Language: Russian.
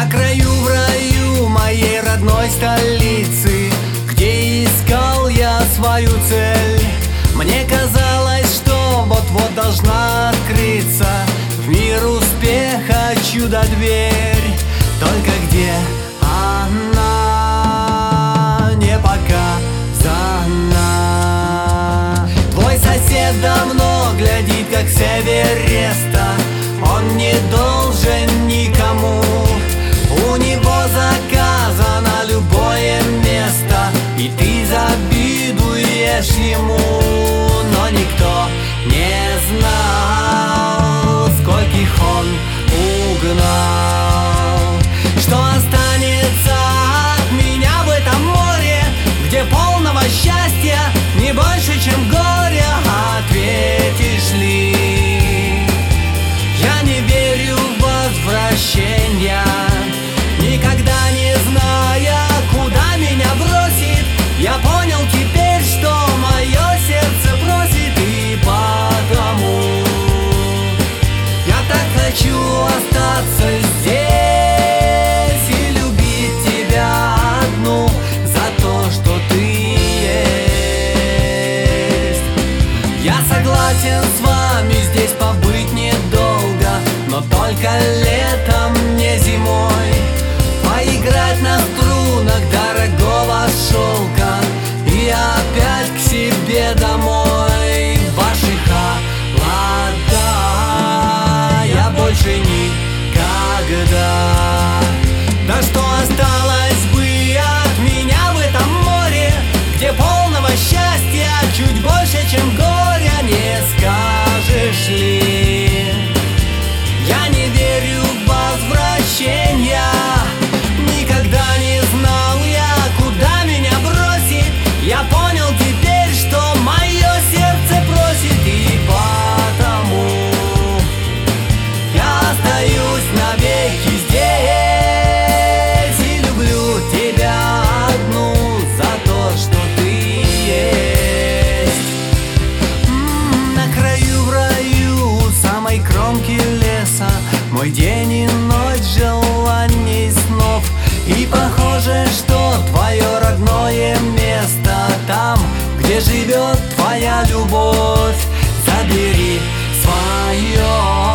На краю, в раю моей родной столицы, где искал я свою цель. Мне казалось, что вот-вот должна открыться в мир успеха чудо-дверь. Только где она не показана. Твой сосед давно глядит, как с Эвереста. Он не должен никому, у него заказано любое место, и ты завидуешь ему. Но никто не знал, скольких он угнал. Что останется от меня в этом море, где полного счастья не больше, чем горя? Ответишь ли? Я не верю в возвращение, никогда не зная, куда меня бросит. Я понял теперь, что мое сердце просит, и потому я так хочу остаться здесь и любить тебя одну за то, что ты есть. Я согласен с вами здесь побыть недолго, но только летом, не зимой. Поиграть на струнах дорогого шелка и опять к себе домой. В ваши холода я больше никогда. Да что осталось бы от меня в этом море, где полного счастья чуть больше, чем горя? Не скажешь ли? Я не верю в возвращение, никогда не знал я, куда меня бросит. Я понял теперь, что мое сердце просит, и потому я остаюсь навеки здесь и люблю тебя одну за то, что ты есть. На краю, в раю, у самой кромки леса, мой день и ночь желаний снов. И похоже, что твое родное место там, где живет твоя любовь. Забери свое